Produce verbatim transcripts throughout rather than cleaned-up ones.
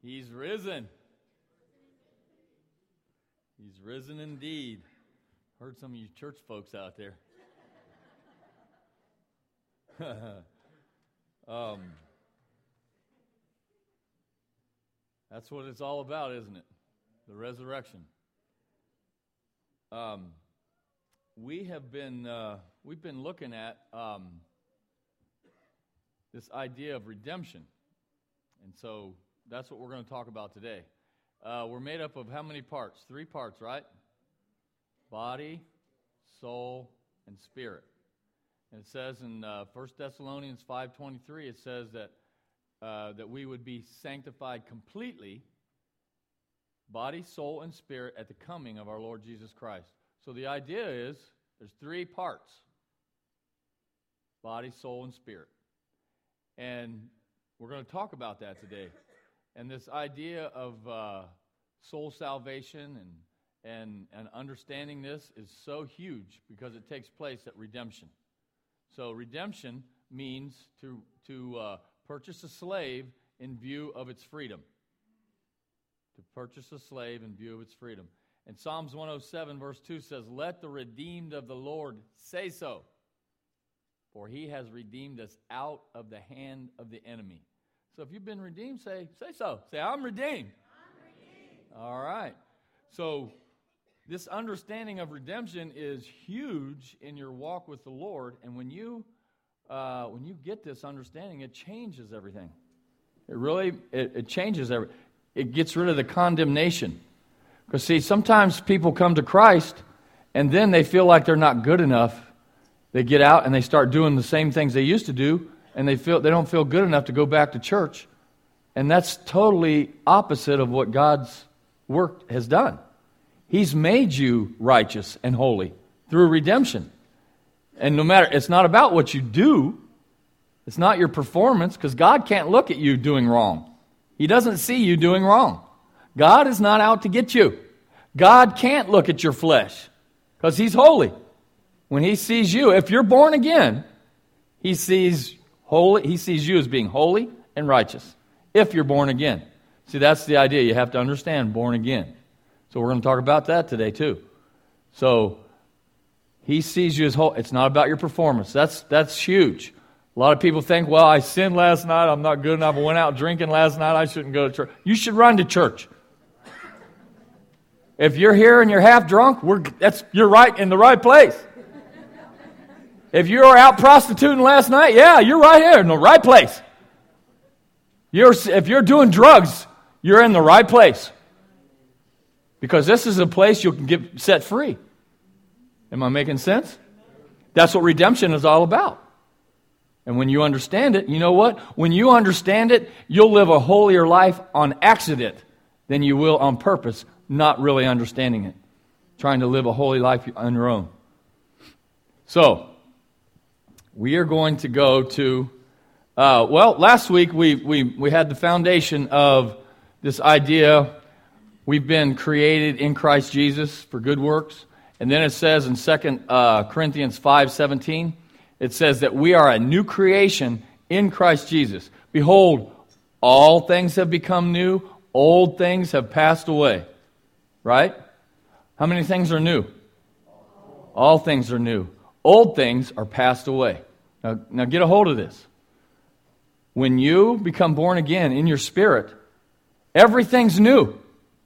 He's risen. He's risen indeed. Heard some of you church folks out there. um, that's what it's all about, isn't it? The resurrection. Um, we have been uh, we've been looking at um, this idea of redemption, and so that's what we're going to talk about today. Uh, we're made up of how many parts? Three parts, right? Body, soul, and spirit. And it says in uh, First Thessalonians five twenty-three, it says that uh, that we would be sanctified completely, body, soul, and spirit, at the coming of our Lord Jesus Christ. So the idea is there's three parts: body, soul, and spirit. And we're going to talk about that today. And this idea of uh, soul salvation and and and understanding this is so huge because it takes place at redemption. So redemption means to to uh, purchase a slave in view of its freedom. To purchase a slave in view of its freedom. And Psalms one oh seven verse two says, "Let the redeemed of the Lord say so, for he has redeemed us out of the hand of the enemy." So if you've been redeemed, say say so. Say, "I'm redeemed." I'm redeemed. All right. So this understanding of redemption is huge in your walk with the Lord, and when you uh, when you get this understanding, it changes everything. It really it, it changes everything. It gets rid of the condemnation. Because see, sometimes people come to Christ, and then they feel like they're not good enough. They get out and they start doing the same things they used to do, and they feel they don't feel good enough to go back to church. And that's totally opposite of what God's work has done. He's made you righteous and holy through redemption. And no matter, it's not about what you do. It's not your performance, because God can't look at you doing wrong. He doesn't see you doing wrong. God is not out to get you. God can't look at your flesh because He's holy. When He sees you, if you're born again, He sees holy. He sees you as being holy and righteous. If you're born again. See, that's the idea. You have to understand born again. So we're going to talk about that today too. So He sees you as whole. It's not about your performance. That's that's huge. A lot of people think, well, I sinned last night. I'm not good enough. I went out drinking last night. I shouldn't go to church. You should run to church. If you're here and you're half drunk, we're that's you're right in the right place. If you were out prostituting last night, yeah, you're right here in the right place. You're if you're doing drugs, you're in the right place. Because this is a place you can get set free. Am I making sense? That's what redemption is all about. And when you understand it, you know what? When you understand it, you'll live a holier life on accident than you will on purpose, not really understanding it. Trying to live a holy life on your own. So, we are going to go to, uh, well, last week we, we, we had the foundation of this idea. We've been created in Christ Jesus for good works. And then it says in Second uh, Corinthians five seventeen, it says that we are a new creation in Christ Jesus. Behold, all things have become new. Old things have passed away. Right? How many things are new? All things are new. Old things are passed away. Now, now get a hold of this. When you become born again in your spirit, everything's new.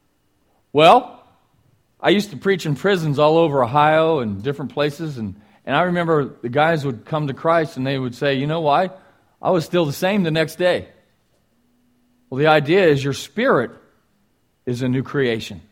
Well, I used to preach in prisons all over Ohio and different places, and, and I remember the guys would come to Christ and they would say, you know why? I was still the same the next day. Well, the idea is your spirit is a new creation.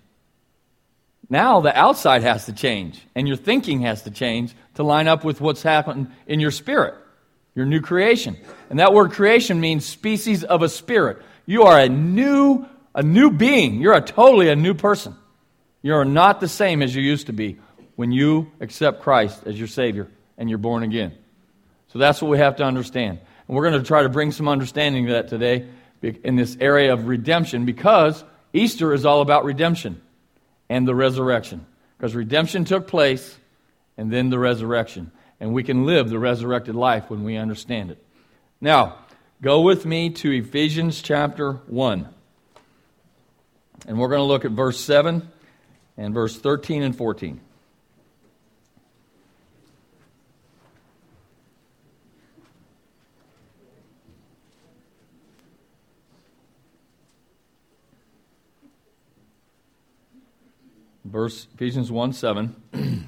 Now the outside has to change, and your thinking has to change to line up with what's happened in your spirit, your new creation. And that word creation means species of a spirit. You are a new, a new being. You're a totally a new person. You're not the same as you used to be when you accept Christ as your Savior and you're born again. So that's what we have to understand. And we're going to try to bring some understanding to that today in this area of redemption, because Easter is all about redemption and the resurrection. Because redemption took place and then the resurrection. And we can live the resurrected life when we understand it. Now, go with me to Ephesians chapter one. And we're going to look at verse seven and verse thirteen and fourteen. Verse Ephesians one seven.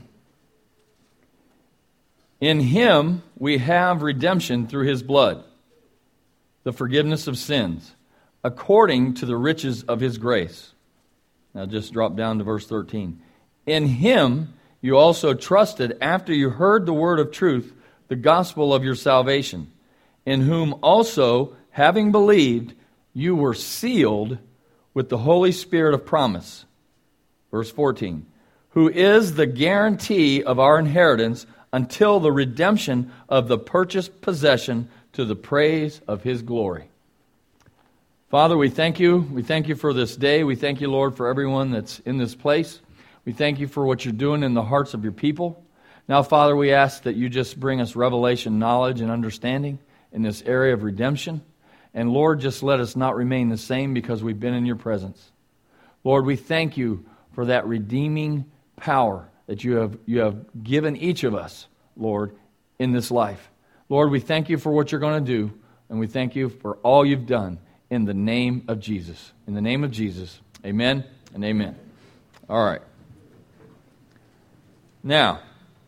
In him we have redemption through his blood, the forgiveness of sins, according to the riches of his grace. Now just drop down to verse thirteen. In him you also trusted after you heard the word of truth, the gospel of your salvation, in whom also, having believed, you were sealed with the Holy Spirit of promise. Verse fourteen. Who is the guarantee of our inheritance until the redemption of the purchased possession to the praise of his glory. Father, we thank you. We thank you for this day. We thank you, Lord, for everyone that's in this place. We thank you for what you're doing in the hearts of your people. Now, Father, we ask that you just bring us revelation, knowledge, and understanding in this area of redemption. And Lord, just let us not remain the same because we've been in your presence. Lord, we thank you for that redeeming power that you have you have given each of us, Lord, in this life. Lord, we thank you for what you're going to do, and we thank you for all you've done in the name of Jesus. In the name of Jesus, amen and amen. All right. Now,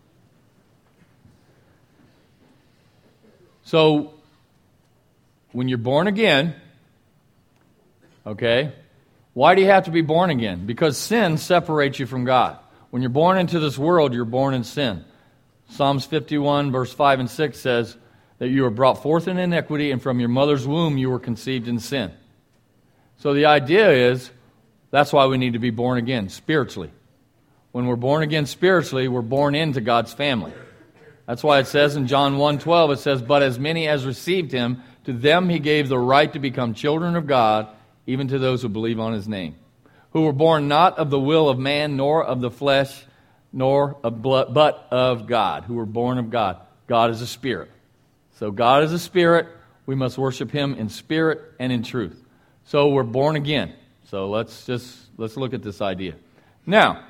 so when you're born again, okay, why do you have to be born again? Because sin separates you from God. When you're born into this world, you're born in sin. Psalms fifty-one, verse five and six says that you were brought forth in iniquity, and from your mother's womb you were conceived in sin. So the idea is, that's why we need to be born again, spiritually. When we're born again spiritually, we're born into God's family. That's why it says in John one twelve, it says, but as many as received him, to them he gave the right to become children of God, even to those who believe on his name, who were born not of the will of man, nor of the flesh, nor of blood, but of God, who were born of God. God is a spirit. So God is a spirit. We must worship him in spirit and in truth. So we're born again. So let's just let's look at this idea. Now,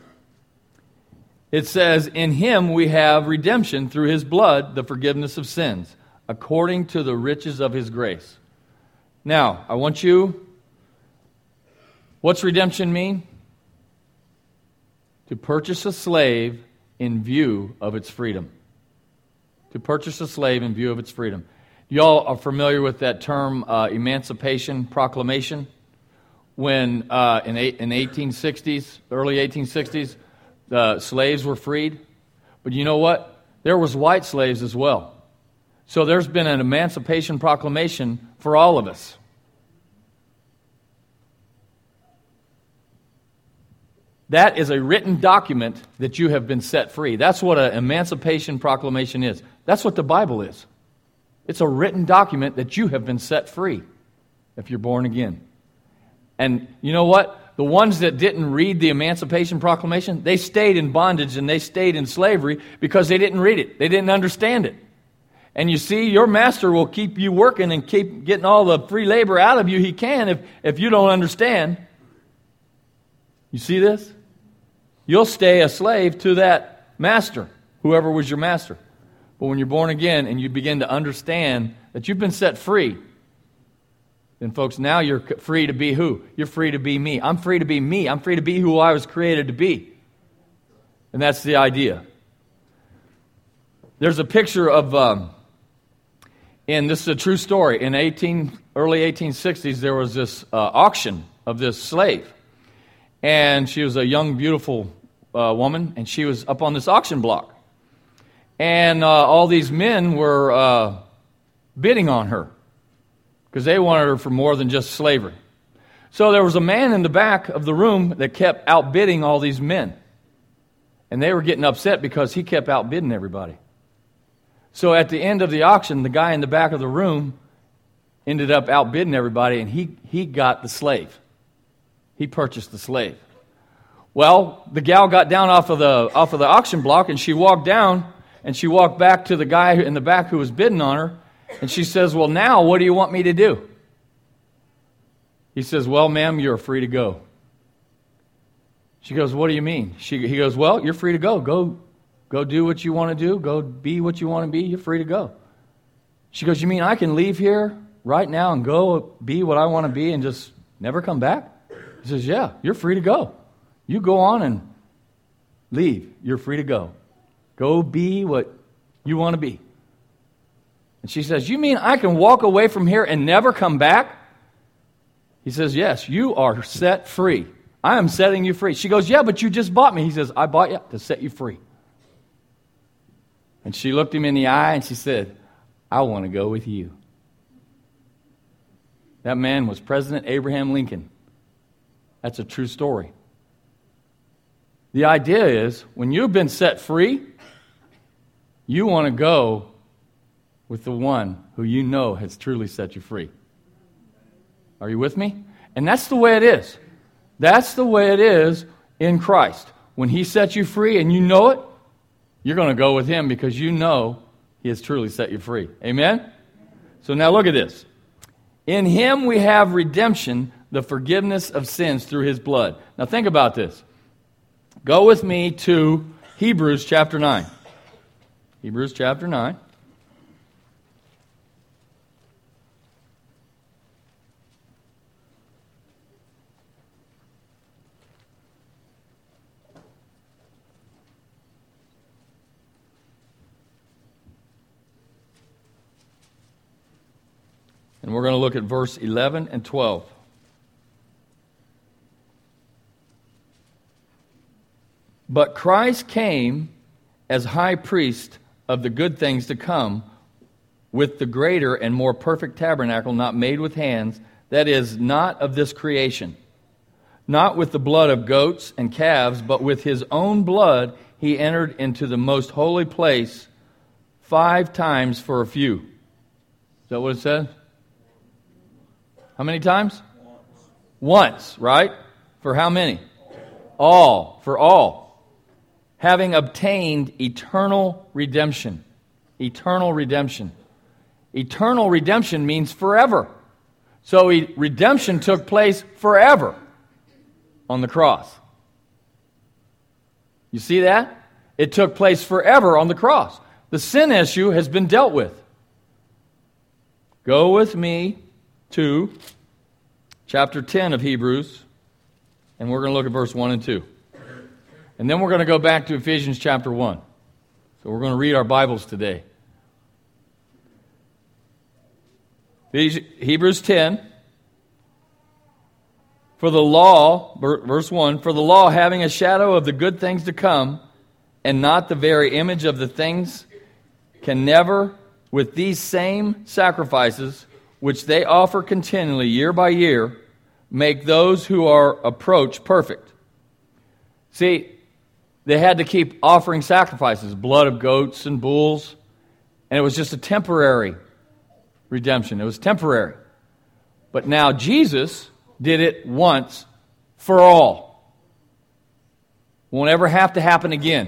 it says, in him we have redemption through his blood, the forgiveness of sins, according to the riches of his grace. Now, I want you, what's redemption mean? To purchase a slave in view of its freedom. To purchase a slave in view of its freedom. Y'all are familiar with that term, uh, Emancipation Proclamation? When uh, in, eight, in eighteen sixties, early eighteen sixties, the slaves were freed. But you know what? There was white slaves as well. So there's been an Emancipation Proclamation for all of us. That is a written document that you have been set free. That's what an Emancipation Proclamation is. That's what the Bible is. It's a written document that you have been set free if you're born again. And you know what? The ones that didn't read the Emancipation Proclamation, they stayed in bondage and they stayed in slavery because they didn't read it. They didn't understand it. And you see, your master will keep you working and keep getting all the free labor out of you he can if, if you don't understand. You see this? You'll stay a slave to that master, whoever was your master. But when you're born again and you begin to understand that you've been set free, then folks, now you're free to be who? You're free to be me. I'm free to be me. I'm free to be who I was created to be. And that's the idea. There's a picture of, um, and this is a true story, in eighteen, early eighteen sixties, there was this uh, auction of this slave. And she was a young, beautiful uh, woman, and she was up on this auction block. And uh, all these men were uh, bidding on her because they wanted her for more than just slavery. So there was a man in the back of the room that kept outbidding all these men. And they were getting upset because he kept outbidding everybody. So at the end of the auction, the guy in the back of the room ended up outbidding everybody, and he, he got the slave. He purchased the slave. Well, the gal got down off of the off of the auction block, and she walked down, and she walked back to the guy in the back who was bidding on her, and she says, well, now what do you want me to do? He says, well, ma'am, you're free to go. She goes, what do you mean? She, he goes, well, you're free to go. Go, go do what you want to do. Go be what you want to be. You're free to go. She goes, you mean I can leave here right now and go be what I want to be and just never come back? He says, yeah, you're free to go. You go on and leave. You're free to go. Go be what you want to be. And she says, you mean I can walk away from here and never come back? He says, yes, you are set free. I am setting you free. She goes, yeah, but you just bought me. He says, I bought you to set you free. And she looked him in the eye and she said, I want to go with you. That man was President Abraham Lincoln. That's a true story. The idea is, when you've been set free, you want to go with the one who you know has truly set you free. Are you with me? And that's the way it is. That's the way it is in Christ. When He sets you free and you know it, you're going to go with Him because you know He has truly set you free. Amen? So now look at this. In Him we have redemption, the forgiveness of sins through His blood. Now think about this. Go with me to Hebrews chapter nine. Hebrews chapter nine. And we're going to look at verse eleven and twelve. But Christ came as high priest of the good things to come, with the greater and more perfect tabernacle not made with hands, that is, not of this creation. Not with the blood of goats and calves, but with His own blood He entered into the most holy place five times for a few. Is that what it says? How many times? Once. Once, right? For how many? All. For all. Having obtained eternal redemption. Eternal redemption. Eternal redemption means forever. So he, redemption took place forever on the cross. You see that? It took place forever on the cross. The sin issue has been dealt with. Go with me to chapter ten of Hebrews, and we're going to look at verse one and two. And then we're going to go back to Ephesians chapter one. So we're going to read our Bibles today. Hebrews ten. For the law, verse one, for the law having a shadow of the good things to come, and not the very image of the things, can never, with these same sacrifices, which they offer continually year by year, make those who are approached perfect. See, they had to keep offering sacrifices, blood of goats and bulls, and it was just a temporary redemption. It was temporary. But now Jesus did it once for all. Won't ever have to happen again.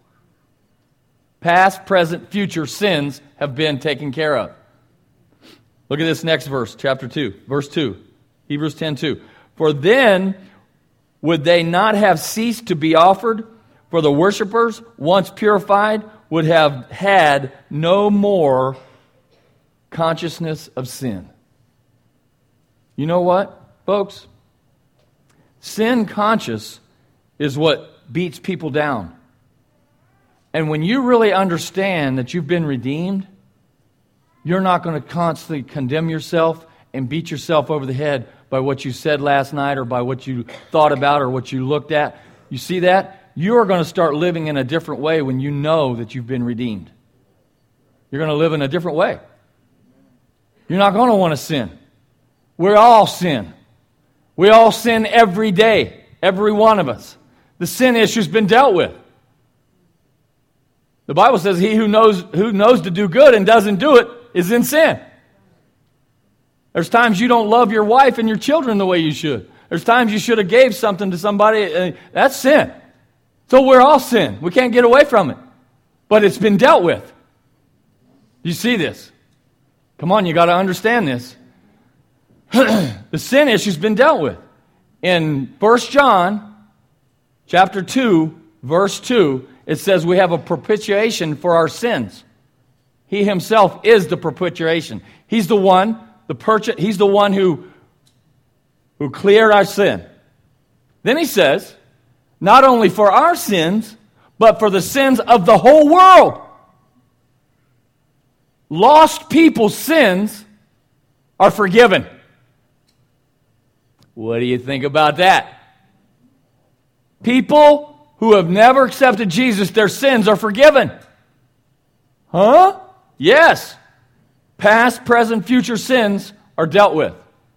Past, present, future sins have been taken care of. Look at this next verse, chapter two, verse two, Hebrews ten two. For then would they not have ceased to be offered? For the worshipers, once purified, would have had no more consciousness of sin. You know what, folks? Sin conscious is what beats people down. And when you really understand that you've been redeemed, you're not going to constantly condemn yourself and beat yourself over the head by what you said last night or by what you thought about or what you looked at. You see that? You're going to start living in a different way when you know that you've been redeemed. You're going to live in a different way. You're not going to want to sin. We all sin. We all sin every day, every one of us. The sin issue's been dealt with. The Bible says he who knows who knows to do good and doesn't do it is in sin. There's times you don't love your wife and your children the way you should. There's times you should have gave something to somebody. Uh, that's sin. So we're all sin. We can't get away from it. But it's been dealt with. You see this? Come on, you got to understand this. the sin issue's been dealt with. In First John chapter two, verse two, it says we have a propitiation for our sins. He himself is the propitiation. He's the one, the purchase, he's the one who, who cleared our sin. Then he says, not only for our sins, but for the sins of the whole world. Lost people's sins are forgiven. What do you think about that? People who have never accepted Jesus, their sins are forgiven. Huh? Yes. Past, present, future sins are dealt with.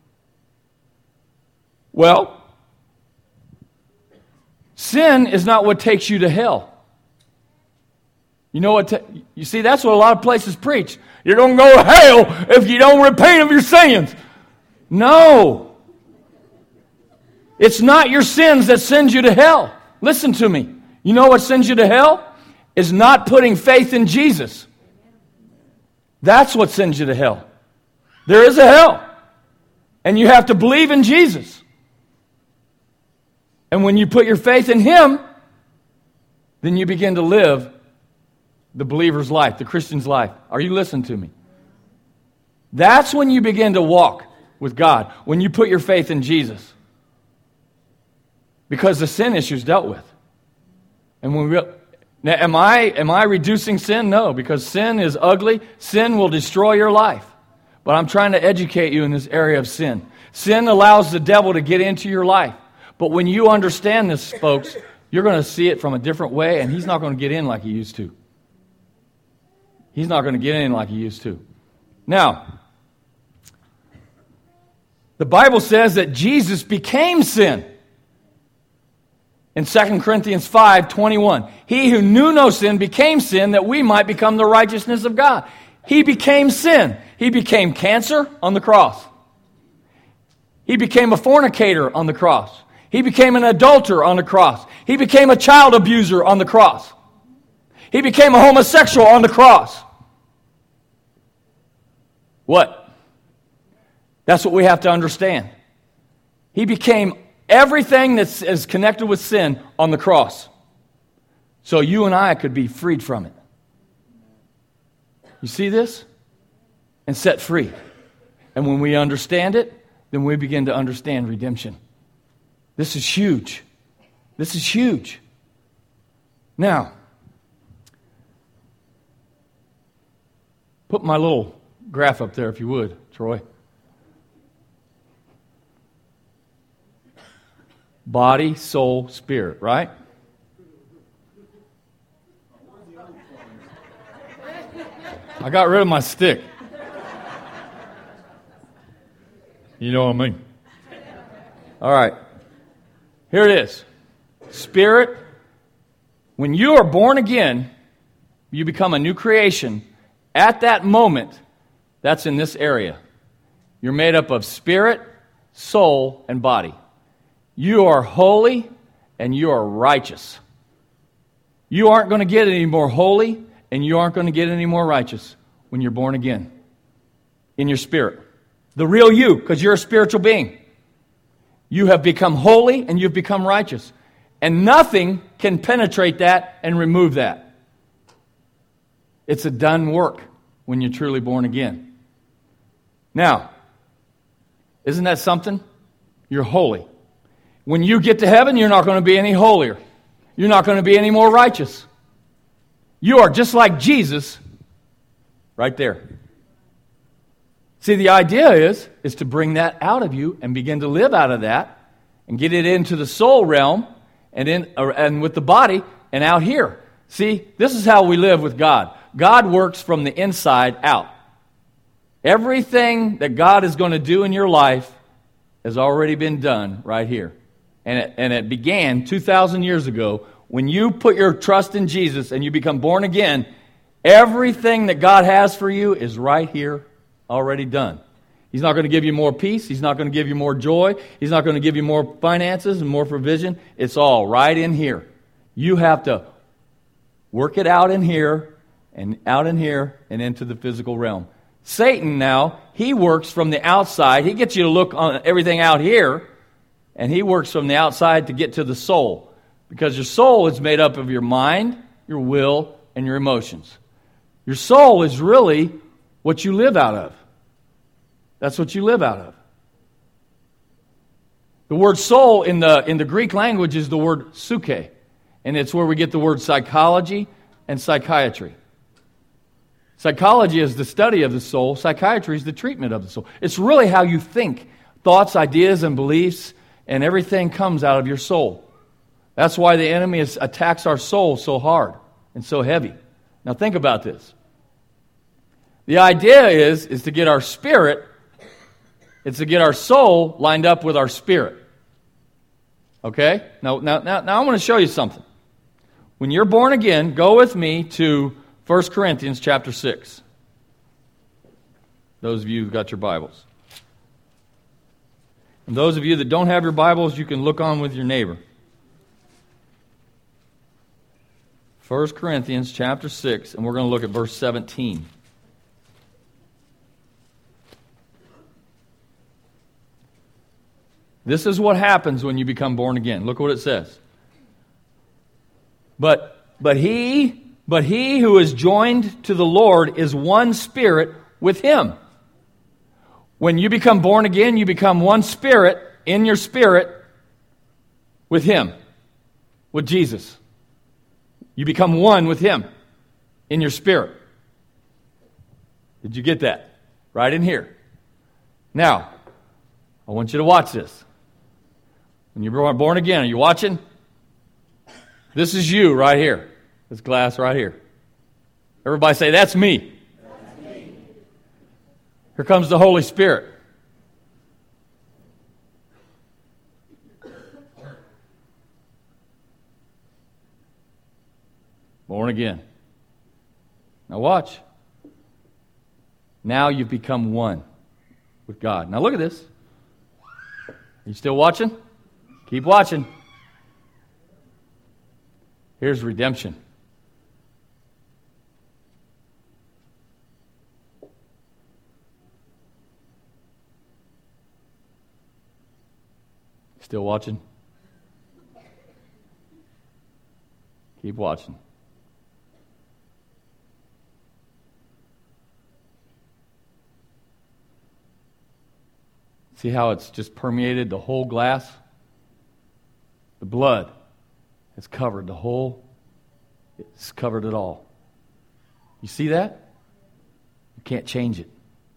Well, sin is not what takes you to hell. You know what? T- you see, that's what a lot of places preach. You're going to go to hell if you don't repent of your sins. No. It's not your sins that send you to hell. Listen to me. You know what sends you to hell? Is not putting faith in Jesus. That's what sends you to hell. There is a hell. And you have to believe in Jesus. And when you put your faith in Him, then you begin to live the believer's life, the Christian's life. Are you listening to me? That's when you begin to walk with God, when you put your faith in Jesus. Because the sin issue is dealt with. And when we, now, am I am I reducing sin? No, because sin is ugly. Sin will destroy your life. But I'm trying to educate you in this area of sin. Sin allows the devil to get into your life. But when you understand this, folks, you're going to see it from a different way, and he's not going to get in like he used to. He's not going to get in like he used to. Now, the Bible says that Jesus became sin. In Second Corinthians five twenty-one, he who knew no sin became sin that we might become the righteousness of God. He became sin. He became cancer on the cross. He became a fornicator on the cross. He became an adulterer on the cross. He became a child abuser on the cross. He became a homosexual on the cross. What? That's what we have to understand. He became everything that is connected with sin on the cross. So you and I could be freed from it. You see this? And set free. And when we understand it, then we begin to understand redemption. This is huge. This is huge. Now, put my little graph up there if you would, Troy. Body, soul, spirit, right? I got rid of my stick. You know what I mean? All right. Here it is. Spirit. When you are born again, you become a new creation. At that moment, that's in this area. You're made up of spirit, soul, and body. You are holy and you are righteous. You aren't going to get any more holy and you aren't going to get any more righteous when you're born again in your spirit. The real you, because you're a spiritual being. You have become holy and you've become righteous. And nothing can penetrate that and remove that. It's a done work when you're truly born again. Now, isn't that something? You're holy. When you get to heaven, you're not going to be any holier. You're not going to be any more righteous. You are just like Jesus right there. See, the idea is, is to bring that out of you and begin to live out of that and get it into the soul realm and in and with the body and out here. See, this is how we live with God. God works from the inside out. Everything that God is going to do in your life has already been done right here. And it, and it began two thousand years ago when you put your trust in Jesus and you become born again. Everything that God has for you is right here, already done. He's not going to give you more peace. He's not going to give you more joy. He's not going to give you more finances and more provision. It's all right in here. You have to work it out in here and out in here and into the physical realm. Satan now, he works from the outside. He gets you to look on everything out here, and he works from the outside to get to the soul. Because your soul is made up of your mind, your will, and your emotions. Your soul is really what you live out of. That's what you live out of. The word soul in the in the Greek language is the word psyche, and it's where we get the word psychology and psychiatry. Psychology is the study of the soul. Psychiatry is the treatment of the soul. It's really how you think. Thoughts, ideas, and beliefs, and everything comes out of your soul. That's why the enemy is, attacks our soul so hard and so heavy. Now think about this. The idea is, is to get our spirit, it's to get our soul lined up with our spirit. Okay? Now, now, now, now I want to show you something. When you're born again, go with me to First Corinthians chapter six. Those of you who've got your Bibles. And those of you that don't have your Bibles, you can look on with your neighbor. First Corinthians chapter six, and we're going to look at verse seventeen. This is what happens when you become born again. Look what it says. But but he but he who is joined to the Lord is one spirit with him. When you become born again, you become one spirit in your spirit with him, with Jesus. You become one with him in your spirit. Did you get that? Right in here. Now, I want you to watch this. When you're born again, are you watching? This is you right here. This glass right here. Everybody say, that's me. That's me. Here comes the Holy Spirit. Born again. Now watch. Now you've become one with God. Now look at this. Are you still watching? Keep watching. Here's redemption. Still watching? Keep watching. See how it's just permeated the whole glass? The blood has covered the whole, it's covered it all. You see that? You can't change it.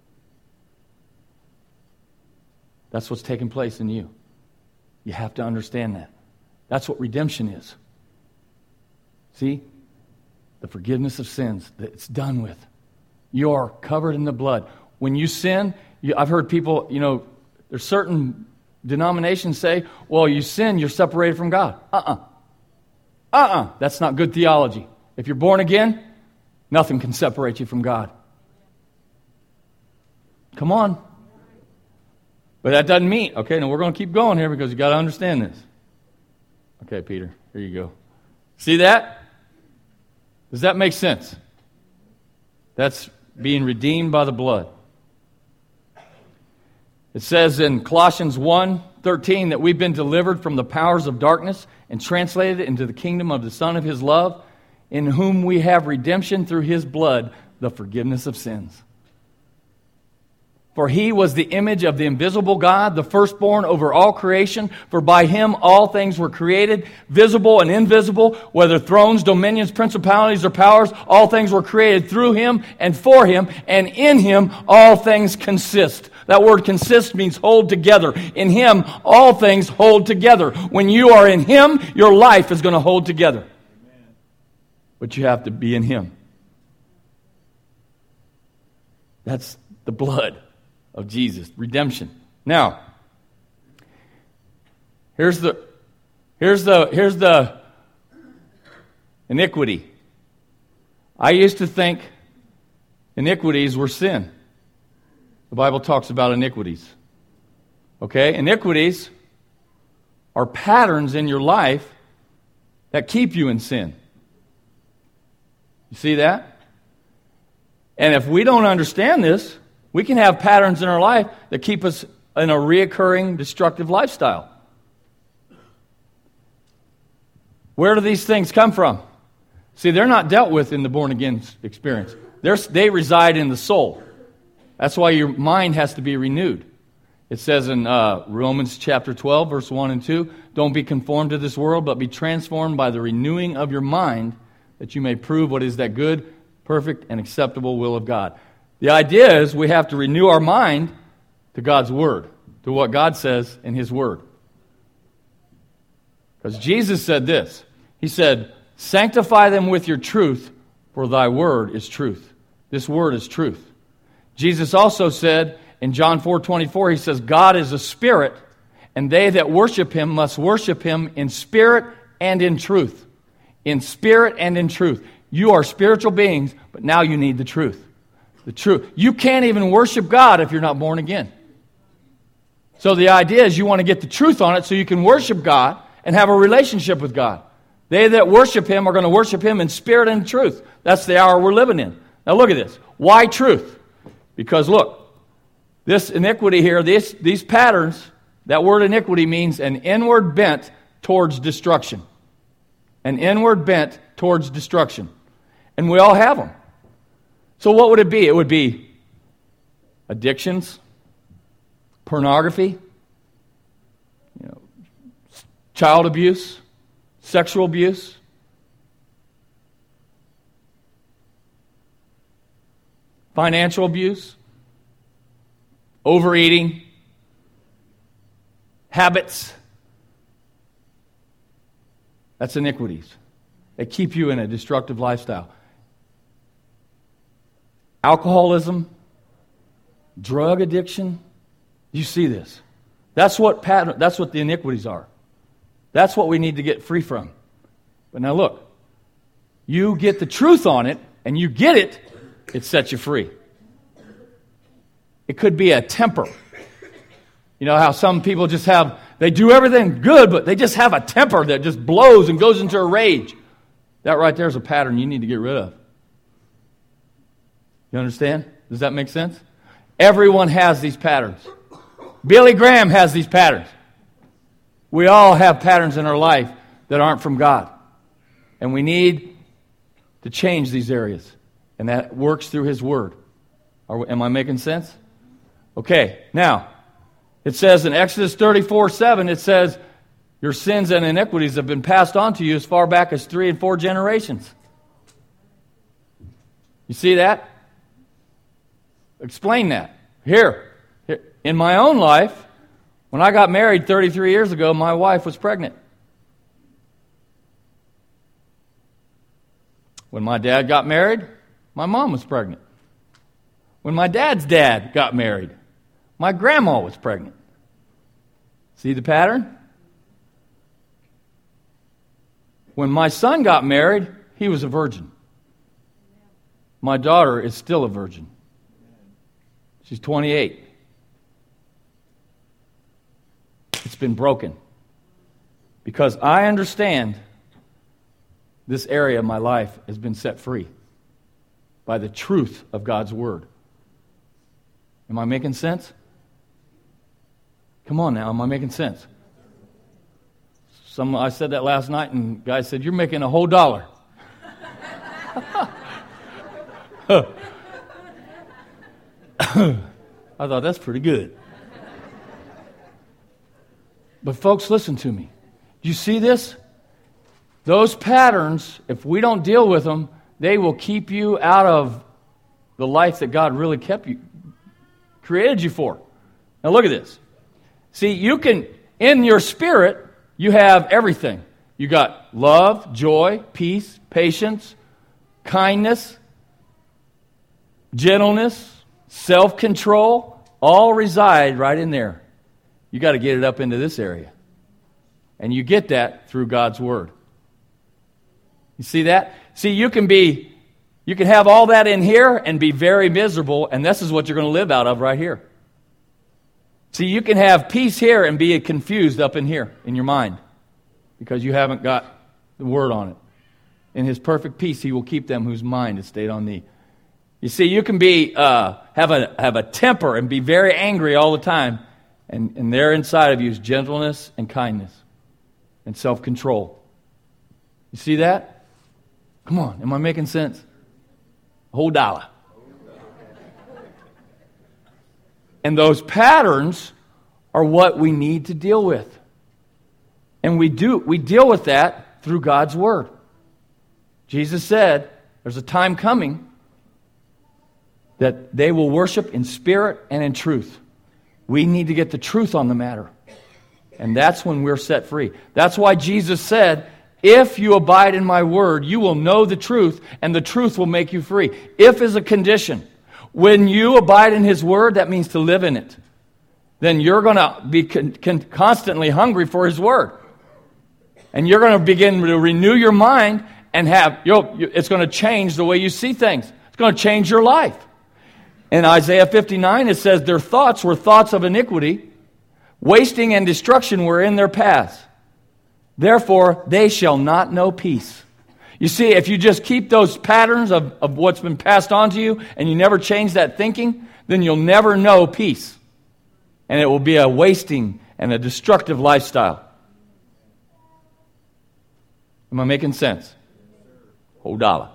That's what's taking place in you. You have to understand that. That's what redemption is. See? The forgiveness of sins, that it's done with. You're covered in the blood. When you sin, you, I've heard people, you know, there's certain denominations say, well, you sin, you're separated from God. Uh-uh. Uh-uh. That's not good theology. If you're born again, nothing can separate you from God. Come on. But that doesn't mean, okay, now we're going to keep going here because you got to understand this. Okay, Peter, here you go. See that? Does that make sense? That's being redeemed by the blood. It says in Colossians one thirteen that we've been delivered from the powers of darkness and translated into the kingdom of the Son of His love, in whom we have redemption through His blood, the forgiveness of sins. For He was the image of the invisible God, the firstborn over all creation. For by Him all things were created, visible and invisible, whether thrones, dominions, principalities, or powers. All things were created through Him and for Him, and in Him all things consist. That word consist means hold together. In Him, all things hold together. When you are in Him, your life is going to hold together. Amen. But you have to be in Him. That's the blood of Jesus, redemption. Now, here's the here's the here's the iniquity. I used to think iniquities were sin. The Bible talks about iniquities. Okay? Iniquities are patterns in your life that keep you in sin. You see that? And if we don't understand this, we can have patterns in our life that keep us in a reoccurring destructive lifestyle. Where do these things come from? See, they're not dealt with in the born-again experience. They're, they reside in the soul. That's why your mind has to be renewed. It says in uh, Romans chapter twelve, verse one and two, don't be conformed to this world, but be transformed by the renewing of your mind, that you may prove what is that good, perfect, and acceptable will of God. The idea is we have to renew our mind to God's Word, to what God says in His Word. Because Jesus said this. He said, sanctify them with your truth, for thy word is truth. This word is truth. Jesus also said in John four twenty-four, he says, God is a spirit, and they that worship him must worship him in spirit and in truth. In spirit and in truth. You are spiritual beings, but now you need the truth. The truth. You can't even worship God if you're not born again. So the idea is you want to get the truth on it so you can worship God and have a relationship with God. They that worship him are going to worship him in spirit and truth. That's the hour we're living in. Now look at this. Why truth? Because look, this iniquity here, this, these patterns, that word iniquity means an inward bent towards destruction. An inward bent towards destruction. And we all have them. So what would it be? It would be addictions, pornography, you know, child abuse, sexual abuse, financial abuse, overeating, habits. That's iniquities. They keep you in a destructive lifestyle. Alcoholism, drug addiction. You see this. That's what pattern, that's what the iniquities are. That's what we need to get free from. But now look, you get the truth on it, and you get it, it sets you free. It could be a temper. You know how some people just have, they do everything good, but they just have a temper that just blows and goes into a rage. That right there is a pattern you need to get rid of. You understand? Does that make sense? Everyone has these patterns. Billy Graham has these patterns. We all have patterns in our life that aren't from God. And we need to change these areas. And that works through His Word. Are, am I making sense? Okay, now, it says in Exodus thirty-four seven, it says, your sins and iniquities have been passed on to you as far back as three and four generations. You see that? Explain that. Here, here, in my own life, when I got married thirty-three years ago, my wife was pregnant. When my dad got married, my mom was pregnant. When my dad's dad got married, my grandma was pregnant. See the pattern? When my son got married, he was a virgin. My daughter is still a virgin. She's twenty-eight. It's been broken. Because I understand this area of my life has been set free by the truth of God's Word. Am I making sense? Come on now, am I making sense? Some, I said that last night, and the guy said, you're making a whole dollar. I thought, that's pretty good. But folks, listen to me. Do you see this? Those patterns, if we don't deal with them, they will keep you out of the life that God really kept you, created you for. Now look at this. See, you can, in your spirit, you have everything. You got love, joy, peace, patience, kindness, gentleness, self-control, all reside right in there. You got to get it up into this area. And you get that through God's Word. You see that? See, you can be, you can have all that in here and be very miserable, and this is what you're going to live out of right here. See, you can have peace here and be confused up in here in your mind because you haven't got the Word on it. In His perfect peace, He will keep them whose mind is stayed on Thee. You see, you can be uh, have a have a temper and be very angry all the time, and, and there inside of you is gentleness and kindness and self-control. You see that? Come on, am I making sense? A whole dollar. And those patterns are what we need to deal with. And we do we deal with that through God's Word. Jesus said, there's a time coming that they will worship in spirit and in truth. We need to get the truth on the matter. And that's when we're set free. That's why Jesus said, if you abide in my word, you will know the truth, and the truth will make you free. If is a condition. When you abide in his word, that means to live in it. Then you're going to be con- con- constantly hungry for his word. And you're going to begin to renew your mind and have, you'll, it's going to change the way you see things. It's going to change your life. In Isaiah fifty-nine, it says, their thoughts were thoughts of iniquity, wasting and destruction were in their paths. Therefore, they shall not know peace. You see, if you just keep those patterns of, of what's been passed on to you, and you never change that thinking, then you'll never know peace. And it will be a wasting and a destructive lifestyle. Am I making sense? Whole dollar.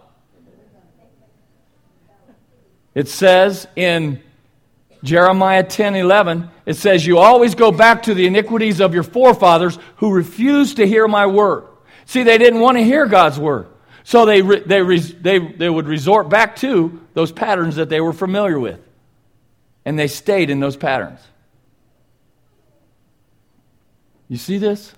It says in Jeremiah ten eleven, it says, you always go back to the iniquities of your forefathers who refused to hear my word. See, they didn't want to hear God's word. So they, they, they, they would resort back to those patterns that they were familiar with. And they stayed in those patterns. You see this?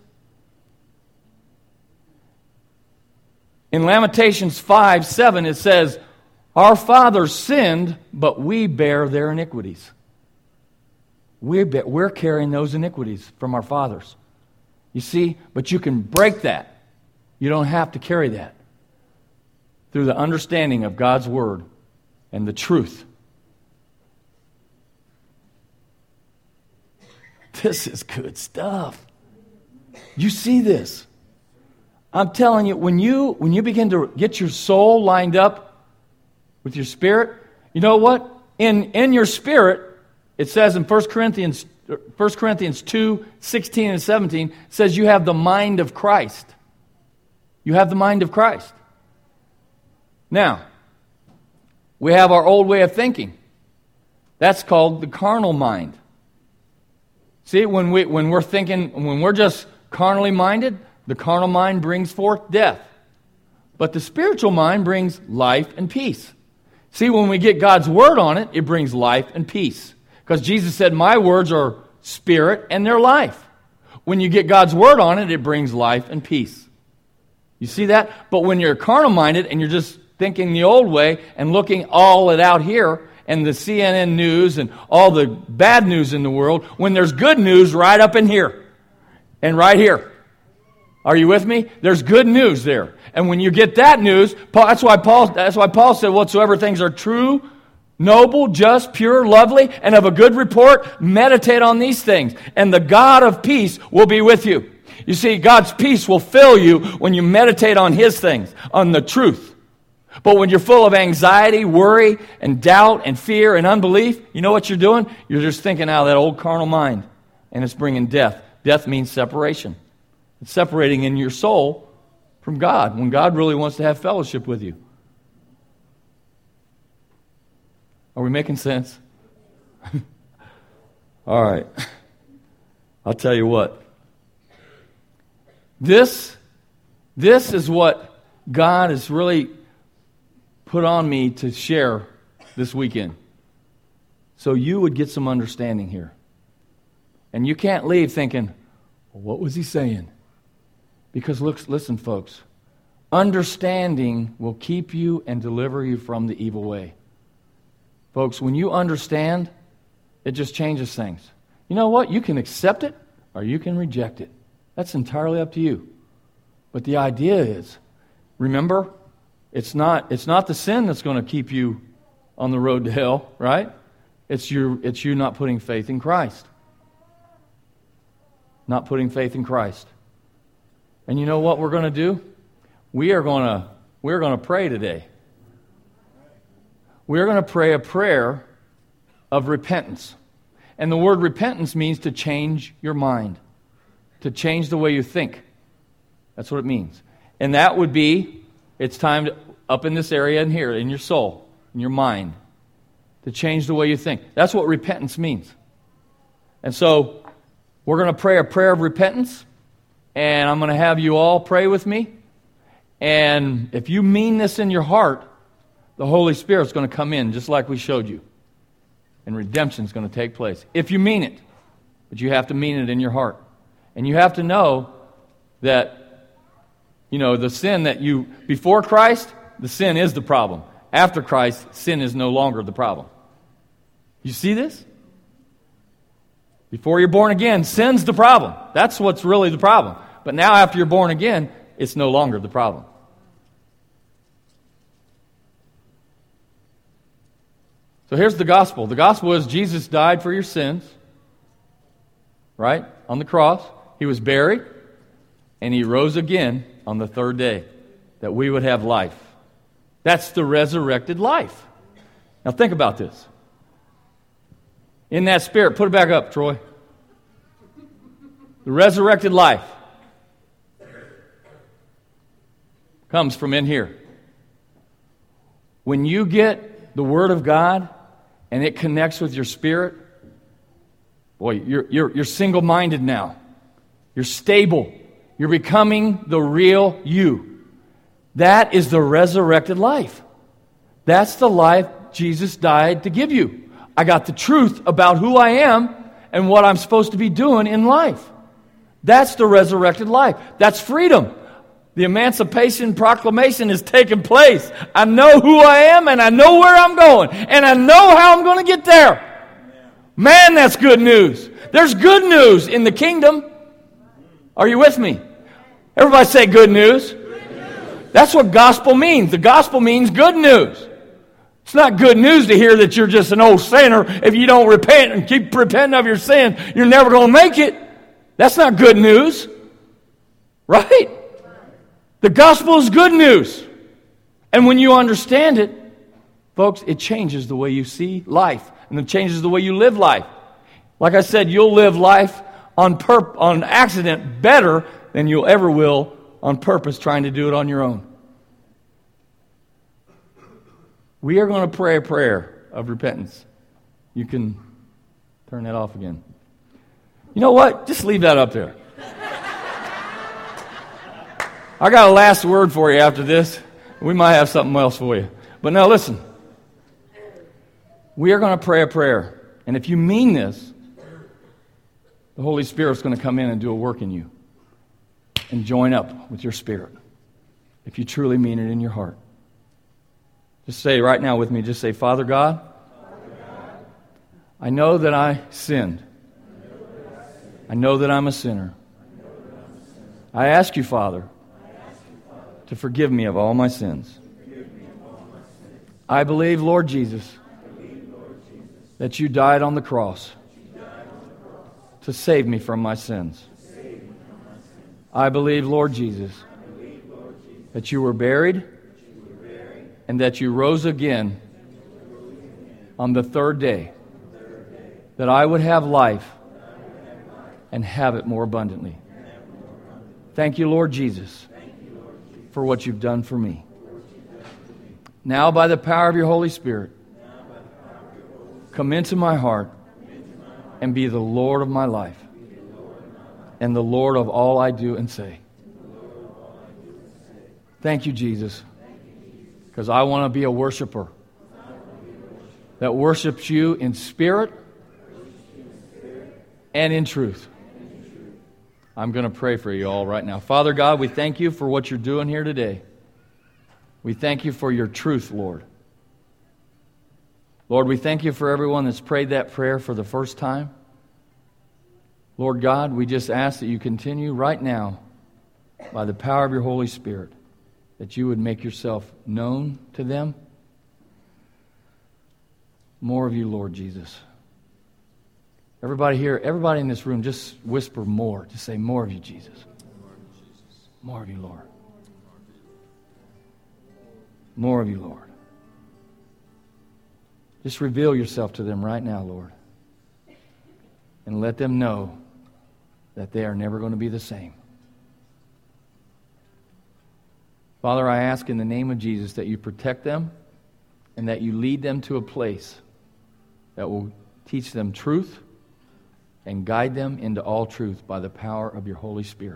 In Lamentations five seven, it says, our fathers sinned, but we bear their iniquities. We're, we're carrying those iniquities from our fathers. You see, but you can break that. You don't have to carry that. Through the understanding of God's word and the truth. This is good stuff. You see this. I'm telling you, when you when you begin to get your soul lined up with your spirit, you know what? In in your spirit, it says in First Corinthians First Corinthians two, sixteen and seventeen, it says you have the mind of Christ. You have the mind of Christ. Now, we have our old way of thinking. That's called the carnal mind. See, when we when we're thinking, when we're just carnally minded, the carnal mind brings forth death. But the spiritual mind brings life and peace. See, when we get God's word on it, it brings life and peace. Because Jesus said, my words are spirit and they're life. When you get God's word on it, it brings life and peace. You see that? But when you're carnal minded and you're just thinking the old way and looking all it out here and the C N N news and all the bad news in the world, when there's good news right up in here and right here. Are you with me? There's good news there. And when you get that news, Paul, that's why Paul that's why Paul said, whatsoever things are true, noble, just, pure, lovely, and of a good report, meditate on these things. And the God of peace will be with you. You see, God's peace will fill you when you meditate on his things, on the truth. But when you're full of anxiety, worry, and doubt, and fear, and unbelief, you know what you're doing? You're just thinking out of that old carnal mind, and it's bringing death. Death means separation. It's separating in your soul from God when God really wants to have fellowship with you. Are we making sense? All right. I'll tell you what. This, this is what God has really put on me to share this weekend. So you would get some understanding here. And you can't leave thinking, well, what was he saying? Because look, listen, folks, understanding will keep you and deliver you from the evil way. Folks, when you understand, it just changes things. You know what? You can accept it or you can reject it. That's entirely up to you. But the idea is, remember, it's not it's not the sin that's going to keep you on the road to hell, right? It's your it's you not putting faith in Christ. Not putting faith in Christ. And you know what we're going to do? We are going to we're going to pray today. we're going to pray a prayer of repentance. And the word repentance means to change your mind, to change the way you think. That's what it means. And that would be, it's time to, up in this area in here, in your soul, in your mind, to change the way you think. That's what repentance means. And so, we're going to pray a prayer of repentance, and I'm going to have you all pray with me. And if you mean this in your heart, the Holy Spirit's going to come in, just like we showed you. And redemption's going to take place. If you mean it. But you have to mean it in your heart. And you have to know that, you know, the sin that you, before Christ, the sin is the problem. After Christ, sin is no longer the problem. You see this? Before you're born again, sin's the problem. That's what's really the problem. But now after you're born again, it's no longer the problem. So here's the gospel. The gospel is Jesus died for your sins, right, on the cross. He was buried, and He rose again on the third day, that we would have life. That's the resurrected life. Now think about this. In that spirit, put it back up, Troy. The resurrected life comes from in here. When you get the Word of God and it connects with your spirit, boy, you're, you're, you're single-minded now. You're stable. You're becoming the real you. That is the resurrected life. That's the life Jesus died to give you. I got the truth about who I am and what I'm supposed to be doing in life. That's the resurrected life. That's freedom. The Emancipation Proclamation is taking place. I know who I am, and I know where I'm going, and I know how I'm going to get there. Man, that's good news. There's good news in the kingdom. Are you with me? Everybody say good news. Good news. That's what gospel means. The gospel means good news. It's not good news to hear that you're just an old sinner. If you don't repent and keep repenting of your sin, you're never going to make it. That's not good news. Right? The gospel is good news. And when you understand it, folks, it changes the way you see life. And it changes the way you live life. Like I said, you'll live life on purp- on accident better than you'll ever will on purpose trying to do it on your own. We are going to pray a prayer of repentance. You can turn that off again. You know what? Just leave that up there. I got a last word for you after this. We might have something else for you. But now listen. We are going to pray a prayer. And if you mean this, the Holy Spirit's going to come in and do a work in you. And join up with your spirit. If you truly mean it in your heart. Just say right now with me, just say, Father God, Father God, I know that I sinned. I know that I'm a sinner. I ask you, Father, to forgive me of all my sins. I believe, Lord Jesus, that you died on the cross to save me from my sins. I believe, Lord Jesus, that you were buried and that you rose again on the third day, that I would have life and have it more abundantly. Thank you, Lord Jesus, for what you've done for me. Now, by the power of your Holy Spirit, come into my heart and be the Lord of my life and the Lord of all I do and say. Thank you, Jesus, because I want to be a worshiper that worships you in spirit and in truth. I'm going to pray for you all right now. Father God, we thank you for what you're doing here today. We thank you for your truth, Lord. Lord, we thank you for everyone that's prayed that prayer for the first time. Lord God, we just ask that you continue right now by the power of your Holy Spirit, that you would make yourself known to them. More of you, Lord Jesus. Everybody here, everybody in this room, just whisper more. Just say, more of you, Jesus. More of you, Lord. More of you, Lord. Just reveal yourself to them right now, Lord. And let them know that they are never going to be the same. Father, I ask in the name of Jesus that you protect them and that you lead them to a place that will teach them truth and guide them into all truth by the power of your Holy Spirit.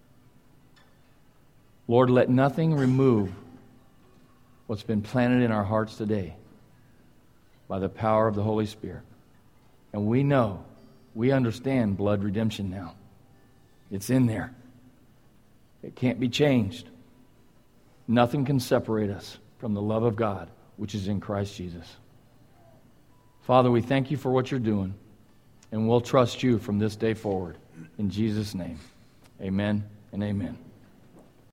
Lord, let nothing remove what's been planted in our hearts today by the power of the Holy Spirit. And we know, we understand blood redemption now. It's in there. It can't be changed. Nothing can separate us from the love of God, which is in Christ Jesus. Father, we thank you for what you're doing, and we'll trust you from this day forward. In Jesus' name, amen and amen.